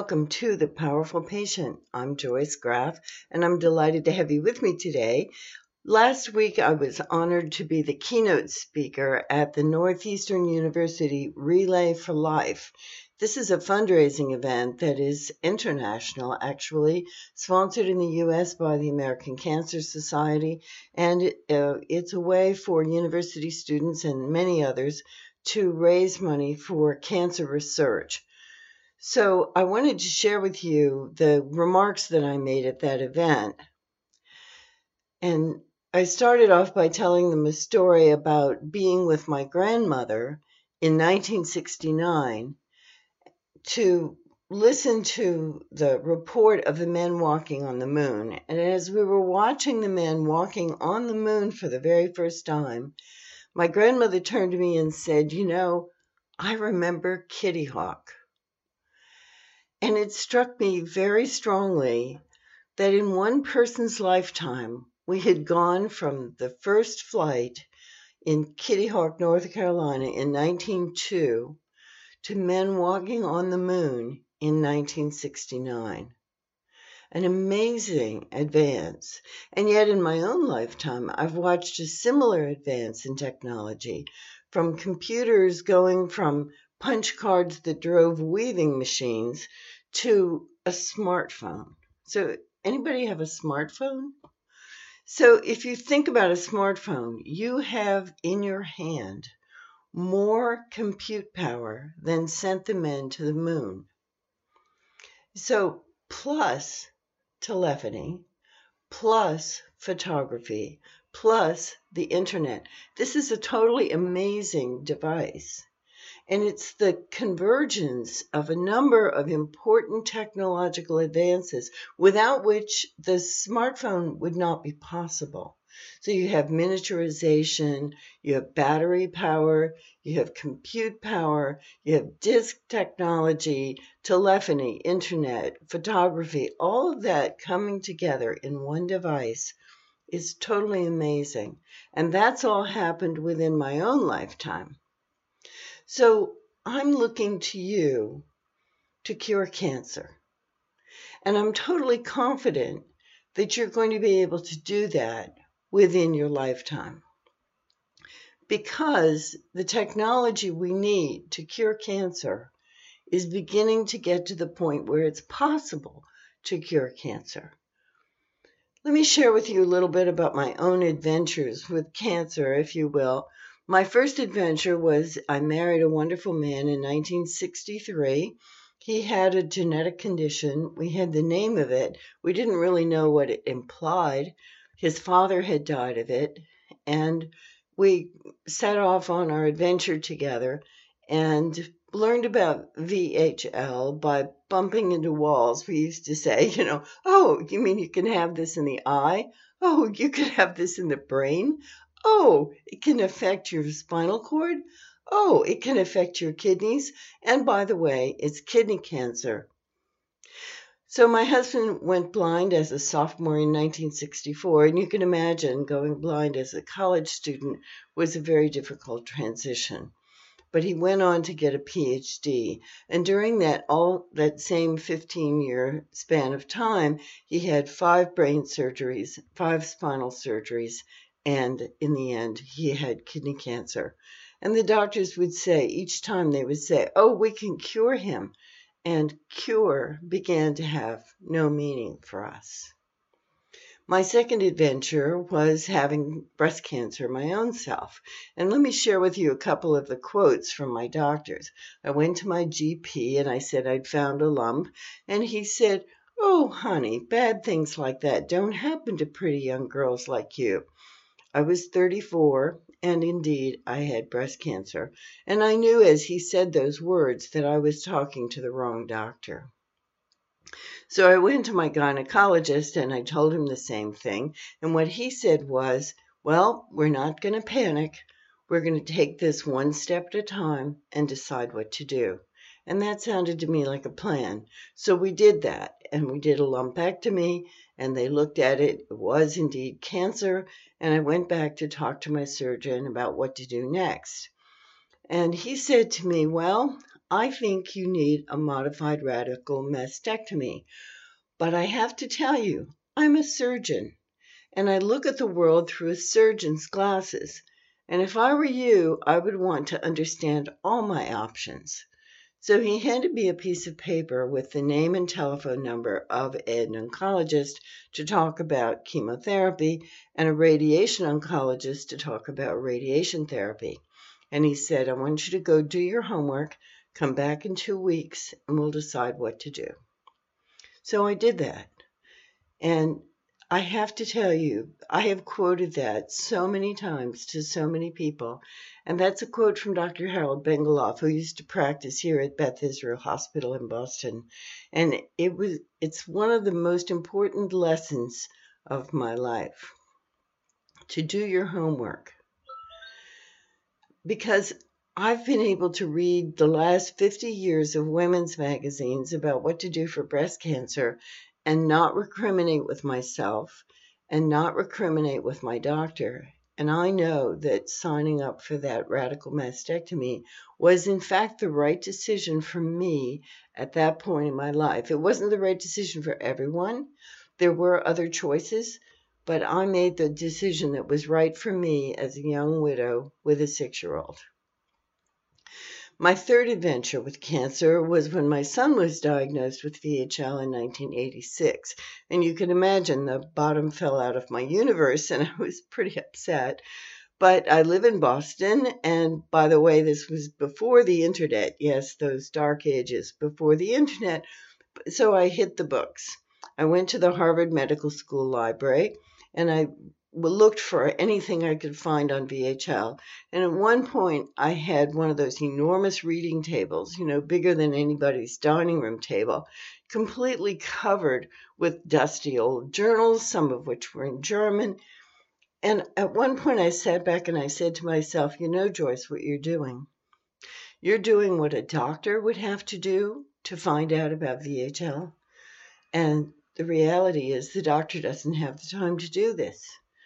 welcome to The Powerful Patient. I'm Joyce Graff, and I'm delighted to have you with me today. Last week, I was honored to be the keynote speaker at the Northeastern University Relay for Life. This is a fundraising event that is international, actually, sponsored in the U.S. by the American Cancer Society, and it's a way for university students and many others to raise money for cancer research. So I wanted to share with you the remarks that I made at that event. And I started off by telling them a story about being with my grandmother in 1969 to listen to the report of the men walking on the moon. And as we were watching the men walking on the moon for the very first time, my grandmother turned to me and said, I remember Kitty Hawk. And it struck me very strongly that in one person's lifetime, we had gone from the first flight in Kitty Hawk, North Carolina in 1902 to men walking on the moon in 1969. An amazing advance. And yet in my own lifetime, I've watched a similar advance in technology, from computers going from punch cards that drove weaving machines to a smartphone. So anybody have a smartphone? So if you think about a smartphone, you have in your hand more compute power than sent the men to the moon. So plus telephony, plus photography, plus the internet. This is a totally amazing device. And it's the convergence of a number of important technological advances without which the smartphone would not be possible. So you have miniaturization, you have battery power, you have compute power, you have disk technology, telephony, internet, photography, all of that coming together in one device is totally amazing. And that's all happened within my own lifetime. So I'm looking to you to cure cancer. And I'm totally confident that you're going to be able to do that within your lifetime. Because the technology we need to cure cancer is beginning to get to the point where it's possible to cure cancer. Let me share with you a little bit about my own adventures with cancer, if you will. My first adventure was I married a wonderful man in 1963. He had a genetic condition. We had the name of it. We didn't really know what it implied. His father had died of it. And we set off on our adventure together and learned about VHL by bumping into walls. We used to say, oh, you mean you can have this in the eye? Oh, you could have this in the brain? Oh, it can affect your spinal cord. Oh, it can affect your kidneys. And by the way, it's kidney cancer. So my husband went blind as a sophomore in 1964, and you can imagine going blind as a college student was a very difficult transition. But he went on to get a PhD. And during that same 15-year span of time, he had 5 brain surgeries, 5 spinal surgeries, and in the end, he had kidney cancer. And the doctors would say, each time they would say, oh, we can cure him. And cure began to have no meaning for us. My second adventure was having breast cancer my own self. And let me share with you a couple of the quotes from my doctors. I went to my GP and I said I'd found a lump. And he said, oh, honey, bad things like that don't happen to pretty young girls like you. I was 34, and indeed, I had breast cancer. And I knew as he said those words that I was talking to the wrong doctor. So I went to my gynecologist, and I told him the same thing. And what he said was, well, we're not going to panic. We're going to take this one step at a time and decide what to do. And that sounded to me like a plan. So we did that, and we did a lumpectomy, and they looked at it. It was indeed cancer, and I went back to talk to my surgeon about what to do next. And he said to me, well, I think you need a modified radical mastectomy. But I have to tell you, I'm a surgeon, and I look at the world through a surgeon's glasses. And if I were you, I would want to understand all my options. So he handed me a piece of paper with the name and telephone number of an oncologist to talk about chemotherapy and a radiation oncologist to talk about radiation therapy. And he said, I want you to go do your homework, come back in 2 weeks, and we'll decide what to do. So I did that. And I have to tell you, I have quoted that so many times to so many people. And that's a quote from Dr. Harold Bengeloff, who used to practice here at Beth Israel Hospital in Boston. And it's one of the most important lessons of my life, to do your homework. Because I've been able to read the last 50 years of women's magazines about what to do for breast cancer and not recriminate with myself and not recriminate with my doctor. And I know that signing up for that radical mastectomy was in fact the right decision for me at that point in my life. It wasn't the right decision for everyone. There were other choices, but I made the decision that was right for me as a young widow with a 6-year-old. My third adventure with cancer was when my son was diagnosed with VHL in 1986. And you can imagine the bottom fell out of my universe, and I was pretty upset. But I live in Boston, and by the way, this was before the internet. Yes, those dark ages before the internet. So I hit the books. I went to the Harvard Medical School library, and I looked for anything I could find on VHL. And at one point, I had one of those enormous reading tables, bigger than anybody's dining room table, completely covered with dusty old journals, some of which were in German. And at one point, I sat back and I said to myself, Joyce, what you're doing what a doctor would have to do to find out about VHL. And the reality is the doctor doesn't have the time to do this.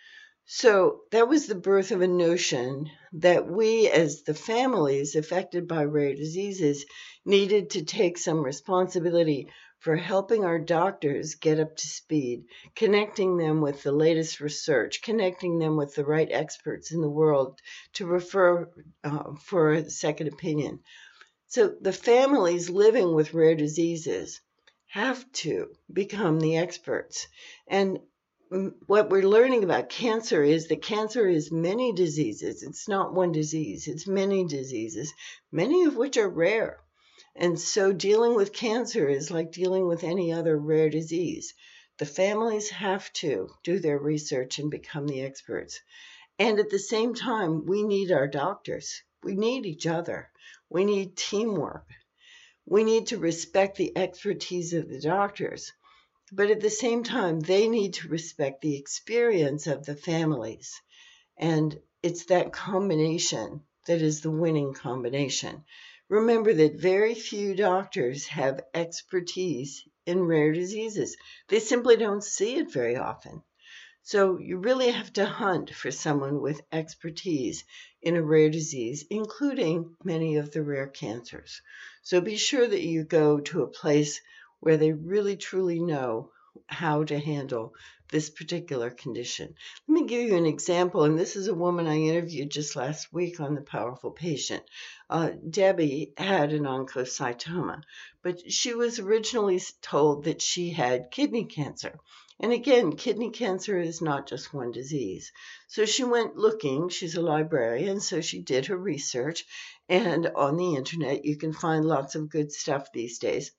So that was the birth of a notion that we, as the families affected by rare diseases, needed to take some responsibility for helping our doctors get up to speed, connecting them with the latest research, connecting them with the right experts in the world to refer for a second opinion. So the families living with rare diseases have to become the experts. And what we're learning about cancer is that cancer is many diseases. It's not one disease. It's many diseases, many of which are rare. And so dealing with cancer is like dealing with any other rare disease. The families have to do their research and become the experts. And at the same time, we need our doctors. We need each other. We need teamwork. We need to respect the expertise of the doctors. But at the same time, they need to respect the experience of the families. And it's that combination that is the winning combination. Remember that very few doctors have expertise in rare diseases. They simply don't see it very often. So you really have to hunt for someone with expertise in a rare disease, including many of the rare cancers. So be sure that you go to a place where they really truly know how to handle this particular condition. Let me give you an example, and this is a woman I interviewed just last week on The Powerful Patient. Debbie had an oncocytoma, but she was originally told that she had kidney cancer. And again, kidney cancer is not just one disease. So she went looking. She's a librarian, so she did her research. And on the internet, you can find lots of good stuff these days.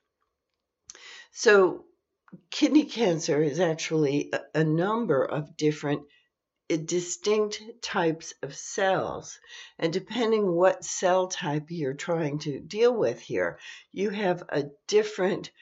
So kidney cancer is actually a number of different distinct types of cells. And depending what cell type you're trying to deal with here, they'll have a different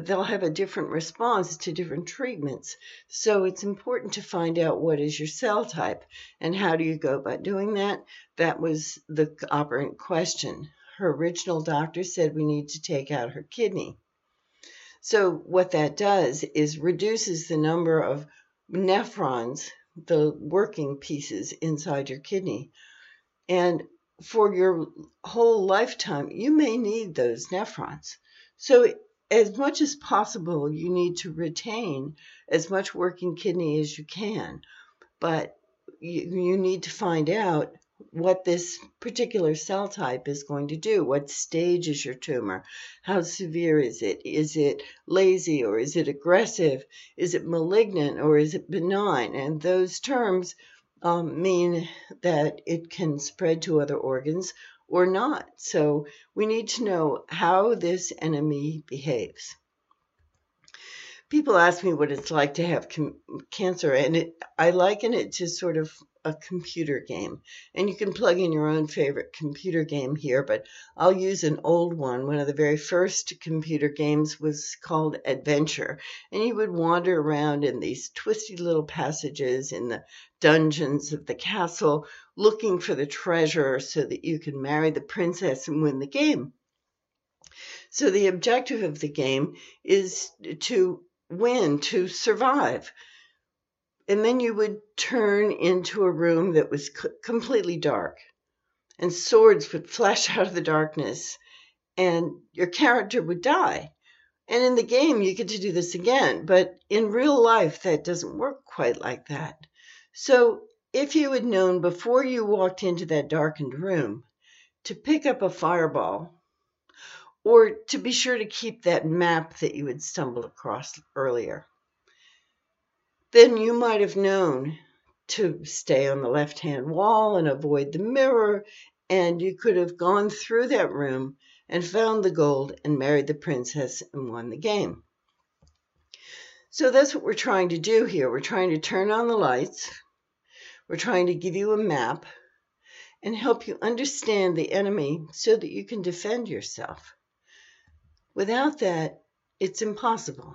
response to different treatments. So it's important to find out what is your cell type and how do you go about doing that. That was the operant question. Her original doctor said we need to take out her kidney. So what that does is reduces the number of nephrons, the working pieces inside your kidney. And for your whole lifetime, you may need those nephrons. So, as much as possible, you need to retain as much working kidney as you can. But you need to find out what this particular cell type is going to do. What stage is your tumor? How severe is it? Is it lazy or is it aggressive? Is it malignant or is it benign? And those terms mean that it can spread to other organs or not. So we need to know how this enemy behaves. People ask me what it's like to have cancer, and I liken it to sort of a computer game. And you can plug in your own favorite computer game here, but I'll use an old one. One of the very first computer games was called Adventure, and you would wander around in these twisty little passages in the dungeons of the castle looking for the treasure so that you can marry the princess and win the game. So the objective of the game is to win, to survive. And then you would turn into a room that was completely dark, and swords would flash out of the darkness, and your character would die. And in the game, you get to do this again, but in real life, that doesn't work quite like that. So if you had known before you walked into that darkened room to pick up a fireball, or to be sure to keep that map that you had stumbled across earlier, then you might have known to stay on the left-hand wall and avoid the mirror, and you could have gone through that room and found the gold and married the princess and won the game. So that's what we're trying to do here. We're trying to turn on the lights. We're trying to give you a map and help you understand the enemy so that you can defend yourself. Without that, it's impossible.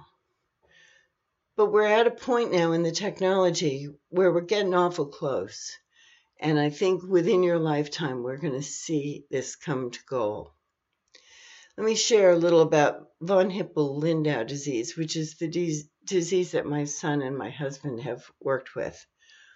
But we're at a point now in the technology where we're getting awful close. And I think within your lifetime, we're going to see this come to goal. Let me share a little about von Hippel-Lindau disease, which is the disease that my son and my husband have worked with.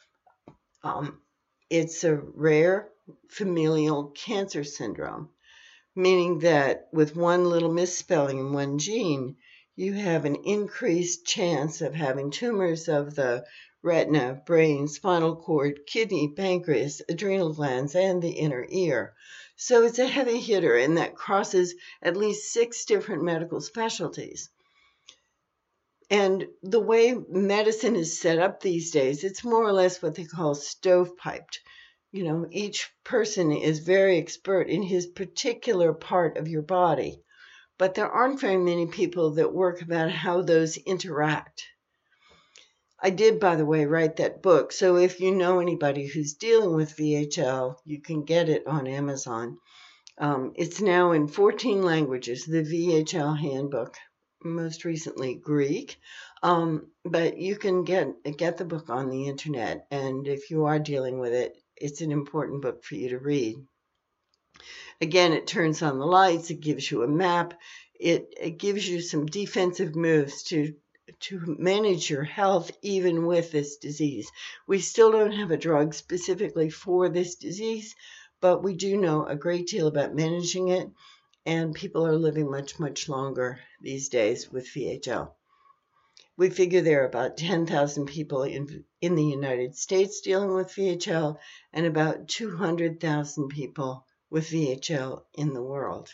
It's a rare familial cancer syndrome, meaning that with one little misspelling in one gene, you have an increased chance of having tumors of the retina, brain, spinal cord, kidney, pancreas, adrenal glands, and the inner ear. So it's a heavy hitter, and that crosses at least 6 different medical specialties. And the way medicine is set up these days, it's more or less what they call stovepiped. You know, each person is very expert in his particular part of your body, but there aren't very many people that work about how those interact. I did, by the way, write that book, so if you know anybody who's dealing with VHL, you can get it on Amazon. It's now in 14 languages, the VHL Handbook, most recently Greek, but you can get the book on the internet, and if you are dealing with it, it's an important book for you to read. Again, it turns on the lights, it gives you a map, it gives you some defensive moves to manage your health even with this disease. We still don't have a drug specifically for this disease, but we do know a great deal about managing it, and people are living much, much longer these days with VHL. We figure there are about 10,000 people in the United States dealing with VHL and about 200,000 people with VHL in the world.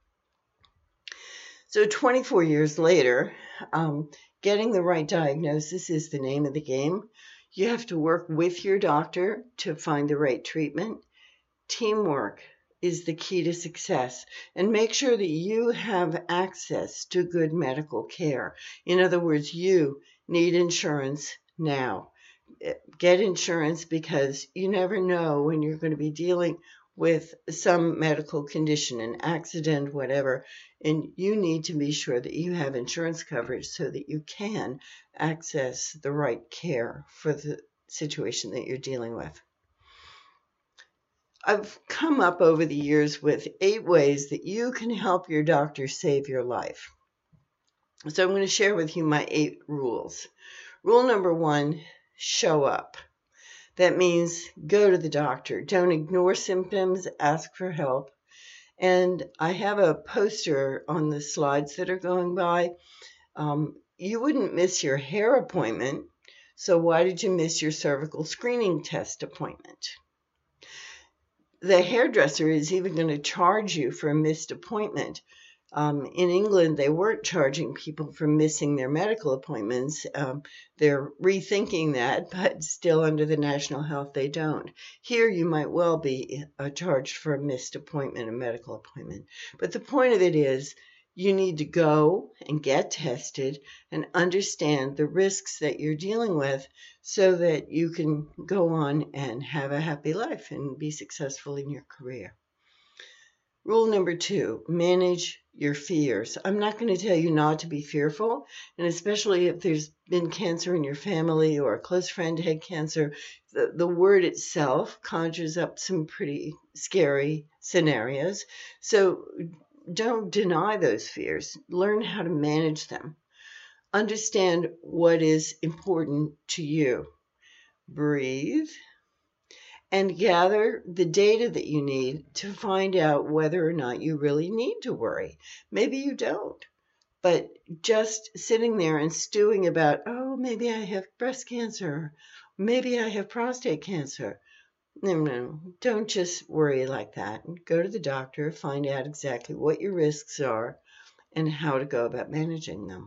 So 24 years later, getting the right diagnosis is the name of the game. You have to work with your doctor to find the right treatment. Teamwork is the key to success, and make sure that you have access to good medical care. In other words, you need insurance now. Get insurance because you never know when you're going to be dealing with some medical condition, an accident, whatever, and you need to be sure that you have insurance coverage so that you can access the right care for the situation that you're dealing with. I've come up over the years with 8 ways that you can help your doctor save your life. So I'm going to share with you my 8 rules. Rule number 1, show up. That means go to the doctor. Don't ignore symptoms, ask for help. And I have a poster on the slides that are going by. You wouldn't miss your hair appointment, so why did you miss your cervical screening test appointment? The hairdresser is even going to charge you for a missed appointment. In England, they weren't charging people for missing their medical appointments. They're rethinking that, but still under the national health, they don't. Here, you might well be charged for a missed appointment, a medical appointment. But the point of it is, you need to go and get tested and understand the risks that you're dealing with so that you can go on and have a happy life and be successful in your career. Rule number 2, manage your fears. I'm not going to tell you not to be fearful, and especially if there's been cancer in your family or a close friend had cancer, the word itself conjures up some pretty scary scenarios. So don't deny those fears. Learn how to manage them. Understand what is important to you. Breathe and gather the data that you need to find out whether or not you really need to worry. Maybe you don't, but just sitting there and stewing about, oh, maybe I have breast cancer, maybe I have prostate cancer. No, don't just worry like that. Go to the doctor, find out exactly what your risks are and how to go about managing them.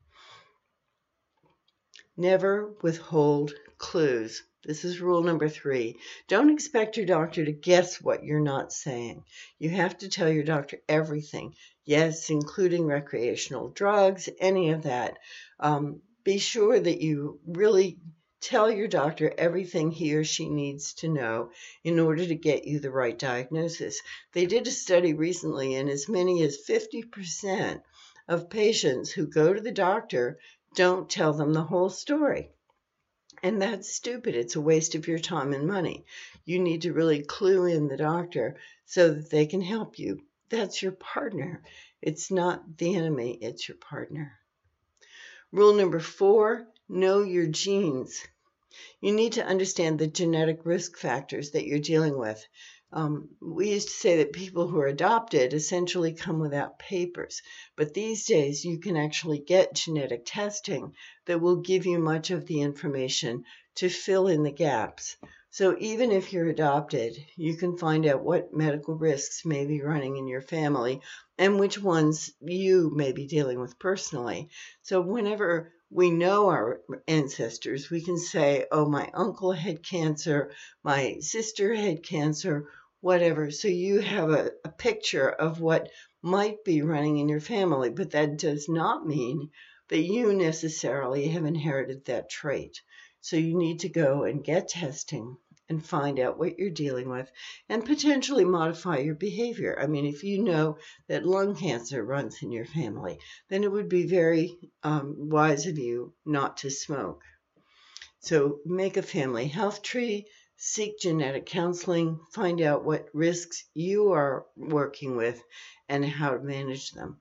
Never withhold clues. This is rule number 3. Don't expect your doctor to guess what you're not saying. You have to tell your doctor everything. Yes, including recreational drugs, any of that. Be sure that you really tell your doctor everything he or she needs to know in order to get you the right diagnosis. They did a study recently, and as many as 50% of patients who go to the doctor don't tell them the whole story. And that's stupid. It's a waste of your time and money. You need to really clue in the doctor so that they can help you. That's your partner. It's not the enemy, it's your partner. Rule number 4, know your genes. You need to understand the genetic risk factors that you're dealing with. We used to say that people who are adopted essentially come without papers, but these days you can actually get genetic testing that will give you much of the information to fill in the gaps. So even if you're adopted, you can find out what medical risks may be running in your family and which ones you may be dealing with personally. So whenever we know our ancestors, we can say, oh, my uncle had cancer, my sister had cancer, whatever. So you have a picture of what might be running in your family, but that does not mean that you necessarily have inherited that trait. So you need to go and get testing and find out what you're dealing with and potentially modify your behavior. I mean, if you know that lung cancer runs in your family, then it would be very wise of you not to smoke. So make a family health tree, seek genetic counseling, find out what risks you are working with and how to manage them.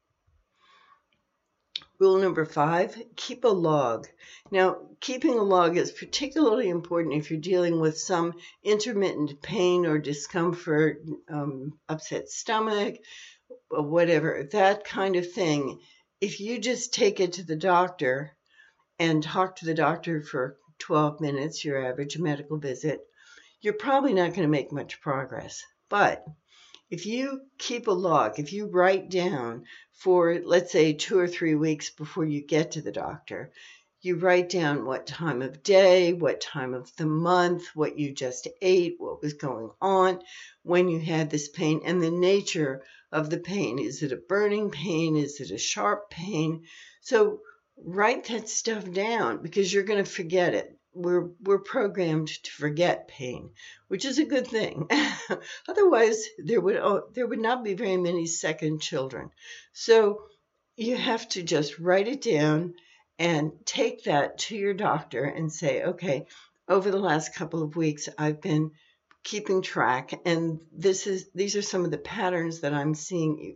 Rule number 5, keep a log. Now, keeping a log is particularly important if you're dealing with some intermittent pain or discomfort, upset stomach, or whatever, that kind of thing. If you just take it to the doctor and talk to the doctor for 12 minutes, your average medical visit, you're probably not going to make much progress. But if you keep a log, if you write down for, let's say, 2 or 3 weeks before you get to the doctor, you write down what time of day, what time of the month, what you just ate, what was going on, when you had this pain, and the nature of the pain. Is it a burning pain? Is it a sharp pain? So write that stuff down because you're going to forget it. We're programmed to forget pain, which is a good thing. Otherwise, there would not be very many second children. So you have to just write it down and take that to your doctor and say, okay, over the last couple of weeks, I've been keeping track, and these are some of the patterns that I'm seeing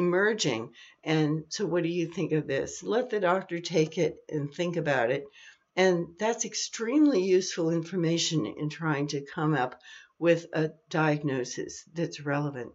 emerging. And so what do you think of this? Let the doctor take it and think about it And that's extremely useful information in trying to come up with a diagnosis that's relevant.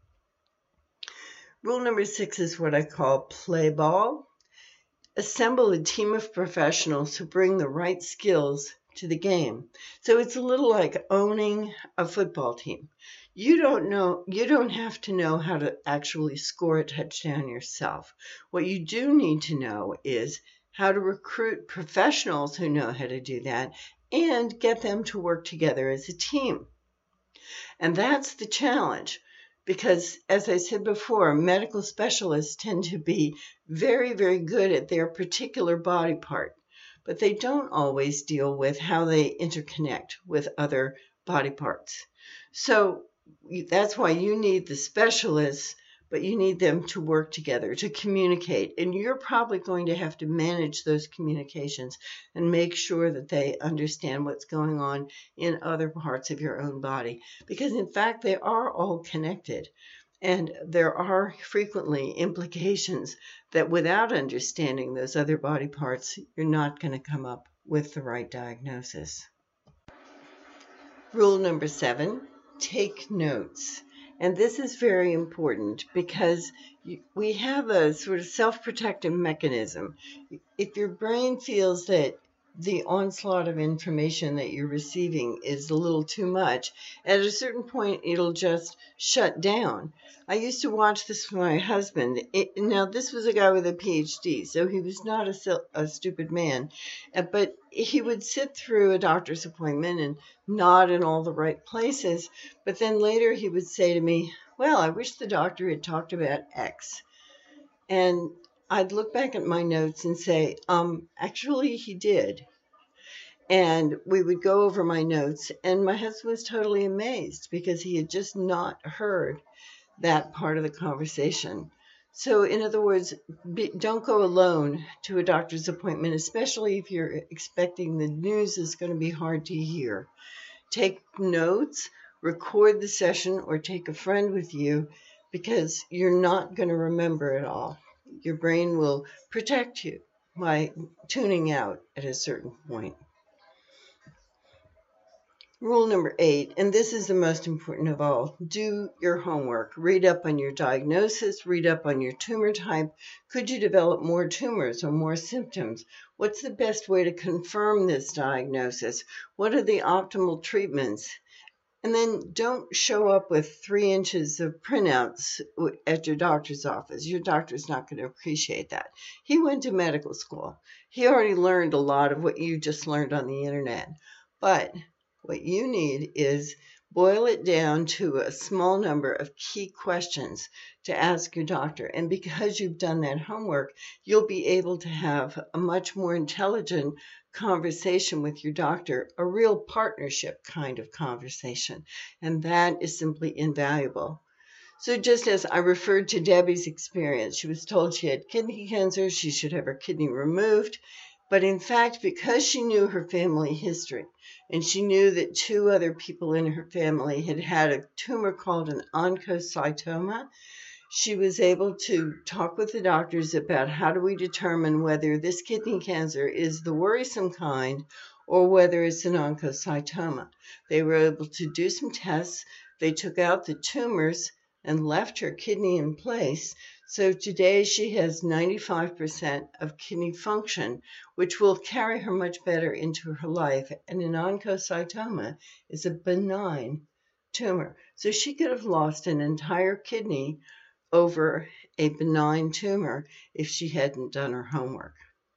Rule number 6 is what I call play ball. Assemble a team of professionals who bring the right skills to the game. So it's a little like owning a football team. You don't have to know how to actually score a touchdown yourself. What you do need to know is how to recruit professionals who know how to do that and get them to work together as a team. And that's the challenge. Because, as I said before, medical specialists tend to be very, very good at their particular body part, but they don't always deal with how they interconnect with other body parts. So that's why you need the specialists, but you need them to work together, to communicate. And you're probably going to have to manage those communications and make sure that they understand what's going on in other parts of your own body. Because in fact, they are all connected. And there are frequently implications that without understanding those other body parts, you're not going to come up with the right diagnosis. Rule number 7, take notes. And this is very important because we have a sort of self-protective mechanism. If your brain feels that the onslaught of information that you're receiving is a little too much, at a certain point it'll just shut down. I used to watch this with my husband. Now, this was a guy with a PhD, so he was not a stupid man, but he would sit through a doctor's appointment and nod in all the right places, but then later he would say to me, well, I wish the doctor had talked about X. And I'd look back at my notes and say, actually, he did. And we would go over my notes, and my husband was totally amazed because he had just not heard that part of the conversation. So, in other words, don't go alone to a doctor's appointment, especially if you're expecting the news is going to be hard to hear. Take notes, record the session, or take a friend with you because you're not going to remember it all. Your brain will protect you by tuning out at a certain point. Rule number 8, and this is the most important of all, do your homework. Read up on your diagnosis, read up on your tumor type. Could you develop more tumors or more symptoms? What's the best way to confirm this diagnosis? What are the optimal treatments? And then don't show up with 3 inches of printouts at your doctor's office. Your doctor's not going to appreciate that. He went to medical school. He already learned a lot of what you just learned on the internet. But what you need is boil it down to a small number of key questions to ask your doctor. And because you've done that homework, you'll be able to have a much more intelligent conversation with your doctor, a real partnership kind of conversation. And that is simply invaluable. So just as I referred to Debbie's experience, she was told she had kidney cancer, she should have her kidney removed. But in fact, because she knew her family history, and she knew that 2 other people in her family had had a tumor called an oncocytoma, she was able to talk with the doctors about how do we determine whether this kidney cancer is the worrisome kind or whether it's an oncocytoma. They were able to do some tests. They took out the tumors and left her kidney in place. So today she has 95% of kidney function, which will carry her much better into her life. And an oncocytoma is a benign tumor. So she could have lost an entire kidney over a benign tumor if she hadn't done her homework.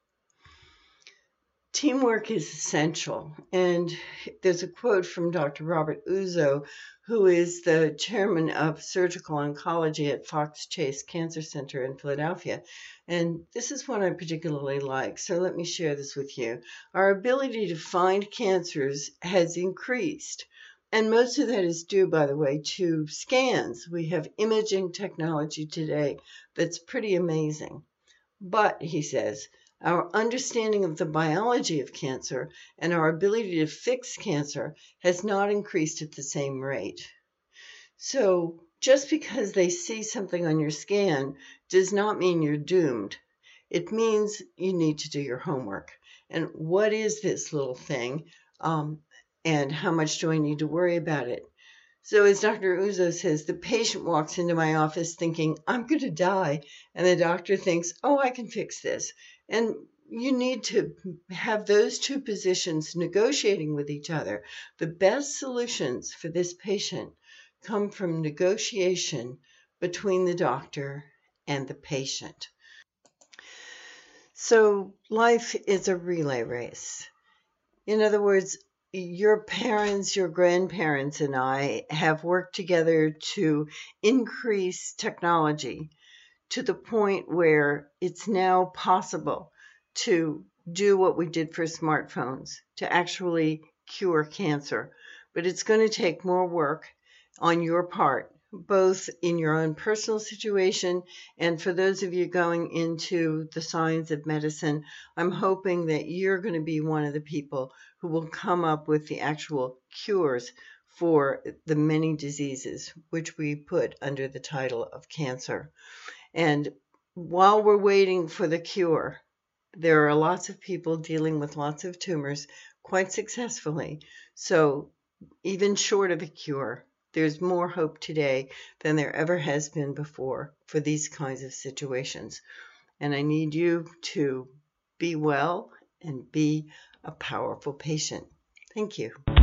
Teamwork is essential. And there's a quote from Dr. Robert Uzzo, who is the chairman of surgical oncology at Fox Chase Cancer Center in Philadelphia. And this is one I particularly like, so let me share this with you. Our ability to find cancers has increased. And most of that is due, by the way, to scans. We have imaging technology today that's pretty amazing. But, he says, our understanding of the biology of cancer and our ability to fix cancer has not increased at the same rate. So just because they see something on your scan does not mean you're doomed. It means you need to do your homework. And what is this little thing? And how much do I need to worry about it? So as Dr. Uzo says, the patient walks into my office thinking, I'm going to die. And the doctor thinks, oh, I can fix this. And you need to have those two positions negotiating with each other. The best solutions for this patient come from negotiation between the doctor and the patient. So life is a relay race. In other words, your parents, your grandparents, and I have worked together to increase technology to the point where it's now possible to do what we did for smartphones, to actually cure cancer. But it's going to take more work on your part, both in your own personal situation and for those of you going into the science of medicine. I'm hoping that you're going to be one of the people who will come up with the actual cures for the many diseases which we put under the title of cancer. And while we're waiting for the cure, there are lots of people dealing with lots of tumors quite successfully. So even short of a cure, there's more hope today than there ever has been before for these kinds of situations. And I need you to be well and be a powerful patient. Thank you.